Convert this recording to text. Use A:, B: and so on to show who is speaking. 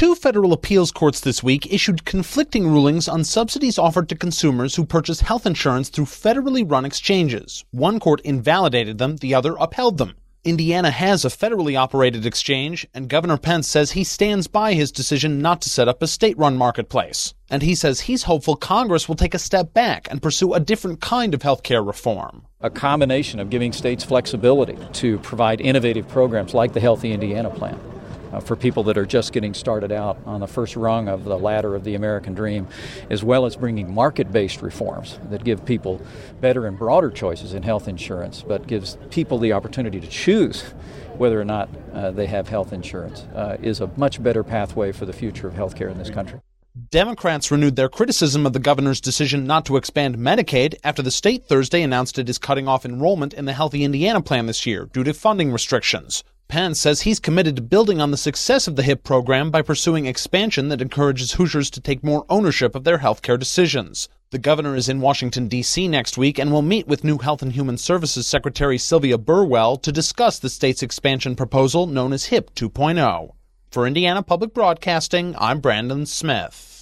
A: Two federal appeals courts this week issued conflicting rulings on subsidies offered to consumers who purchase health insurance through federally run exchanges. One court invalidated them, the other upheld them. Indiana has a federally operated exchange, and Governor Pence says he stands by his decision not to set up a state-run marketplace. And he says he's hopeful Congress will take a step back and pursue a different kind of health care reform.
B: A combination of giving states flexibility to provide innovative programs like the Healthy Indiana Plan for people that are just getting started out on the first rung of the ladder of the American dream, as well as bringing market-based reforms that give people better and broader choices in health insurance, but gives people the opportunity to choose whether or not they have health insurance, is a much better pathway for the future of health care in this country.
A: Democrats renewed their criticism of the governor's decision not to expand Medicaid after the state Thursday announced it is cutting off enrollment in the Healthy Indiana Plan this year due to funding restrictions. Pence says he's committed to building on the success of the HIP program by pursuing expansion that encourages Hoosiers to take more ownership of their health care decisions. The governor is in Washington, D.C. next week and will meet with new Health and Human Services Secretary Sylvia Burwell to discuss the state's expansion proposal known as HIP 2.0. For Indiana Public Broadcasting, I'm Brandon Smith.